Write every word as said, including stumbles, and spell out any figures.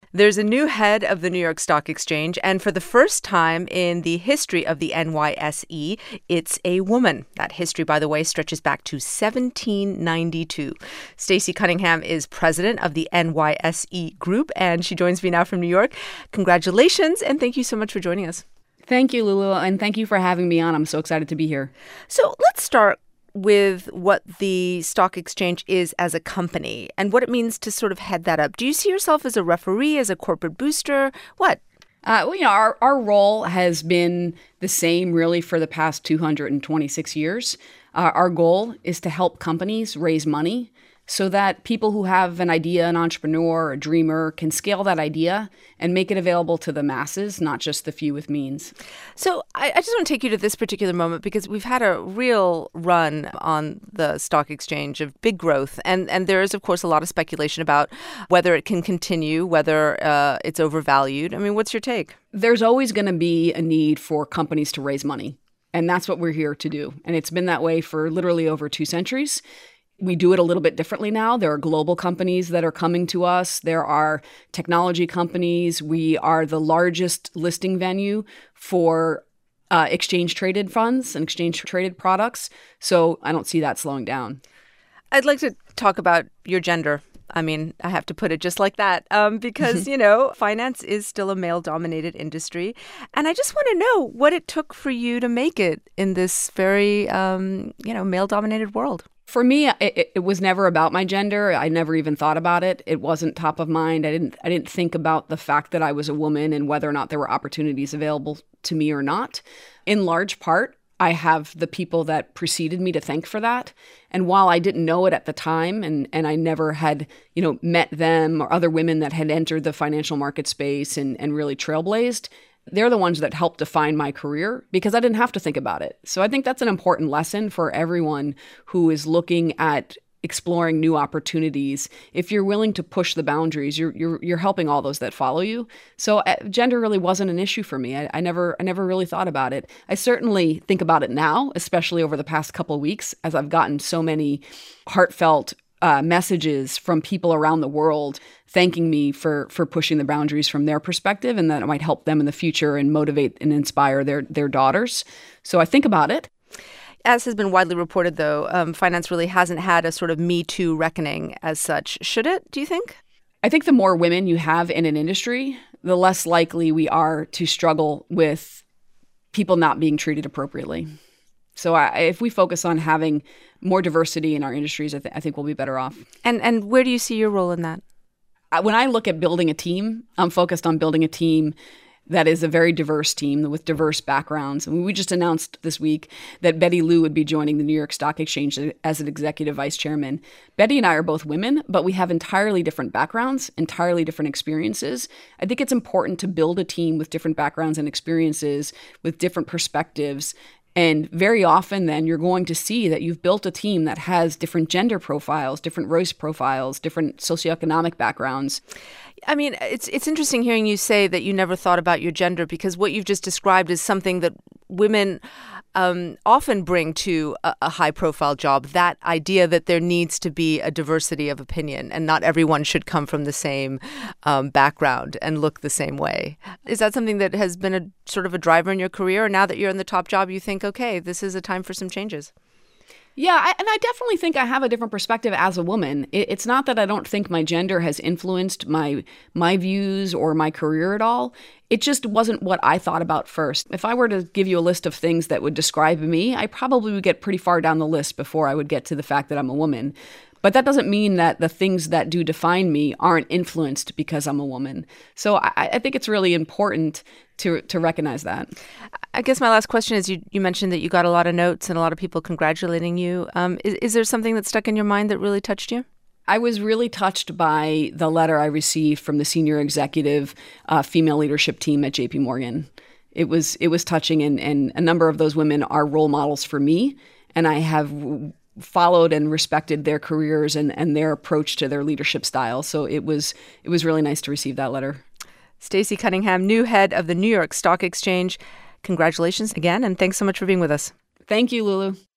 There's a new head of the New York Stock Exchange, and for the first time in the history of the N Y S E, it's a woman. That history, by the way, stretches back to seventeen ninety-two. Stacey Cunningham is president of the N Y S E Group, and she joins me now from New York. Congratulations, and thank you so much for joining us. Thank you, Lulu, and thank you for having me on. I'm so excited to be here. So let's start with what the stock exchange is as a company and what it means to sort of head that up. Do you see yourself as a referee, as a corporate booster? What? Uh, well, you know, our, our role has been the same really for the past two hundred twenty-six years. Uh, our goal is to help companies raise money so that people who have an idea, an entrepreneur, a dreamer, can scale that idea and make it available to the masses, not just the few with means. So I, I just want to take you to this particular moment because we've had a real run on the stock exchange of big growth. And, and there is, of course, a lot of speculation about whether it can continue, whether uh, it's overvalued. I mean, what's your take? There's always going to be a need for companies to raise money. And that's what we're here to do. And it's been that way for literally over two centuries. We do it a little bit differently now. There are global companies that are coming to us. There are technology companies. We are the largest listing venue for uh, exchange-traded funds and exchange-traded products. So I don't see that slowing down. I'd like to talk about your gender. I mean, I have to put it just like that um, because, you know, finance is still a male-dominated industry. And I just want to know what it took for you to make it in this very, um, you know, male-dominated world. For me, it, it was never about my gender. I never even thought about it. It wasn't top of mind. I didn't I didn't think about the fact that I was a woman and whether or not there were opportunities available to me or not. In large part, I have the people that preceded me to thank for that. And while I didn't know it at the time and, and I never had, you know, met them or other women that had entered the financial market space and, and really trailblazed, they're the ones that helped define my career because I didn't have to think about it. So I think that's an important lesson for everyone who is looking at exploring new opportunities. If you're willing to push the boundaries, you're you're you're helping all those that follow you. So uh, gender really wasn't an issue for me. I, I never I never really thought about it. I certainly think about it now, especially over the past couple of weeks, as I've gotten so many heartfelt Uh, messages from people around the world thanking me for for pushing the boundaries from their perspective and that it might help them in the future and motivate and inspire their their daughters. So I think about it. As has been widely reported, though, um, finance really hasn't had a sort of Me Too reckoning as such. Should it, do you think? I think the more women you have in an industry, the less likely we are to struggle with people not being treated appropriately. So I, if we focus on having more diversity in our industries, I, th- I think we'll be better off. And and where do you see your role in that? When I look at building a team, I'm focused on building a team that is a very diverse team with diverse backgrounds. I mean, we just announced this week that Betty Liu would be joining the New York Stock Exchange as an executive vice chairman. Betty and I are both women, but we have entirely different backgrounds, entirely different experiences. I think it's important to build a team with different backgrounds and experiences, with different perspectives. And very often then you're going to see that you've built a team that has different gender profiles, different race profiles, different socioeconomic backgrounds. I mean, it's it's interesting hearing you say that you never thought about your gender because what you've just described is something that women um, often bring to a, a high-profile job, that idea that there needs to be a diversity of opinion and not everyone should come from the same um, background and look the same way. Is that something that has been a sort of a driver in your career? Or now that you're in the top job, you think, okay, this is a time for some changes? Yeah, I, and I definitely think I have a different perspective as a woman. It, it's not that I don't think my gender has influenced my my views or my career at all. It just wasn't what I thought about first. If I were to give you a list of things that would describe me, I probably would get pretty far down the list before I would get to the fact that I'm a woman. But that doesn't mean that the things that do define me aren't influenced because I'm a woman. So I, I think it's really important to to recognize that. I guess my last question is, you, you mentioned that you got a lot of notes and a lot of people congratulating you. Um, is, is there something that stuck in your mind that really touched you? I was really touched by the letter I received from the senior executive uh, female leadership team at J P Morgan. It was it was touching, and, and a number of those women are role models for me, and I have followed and respected their careers and, and their approach to their leadership style. So it was it was really nice to receive that letter. Stacey Cunningham, new head of the New York Stock Exchange. Congratulations again, and thanks so much for being with us. Thank you, Lulu.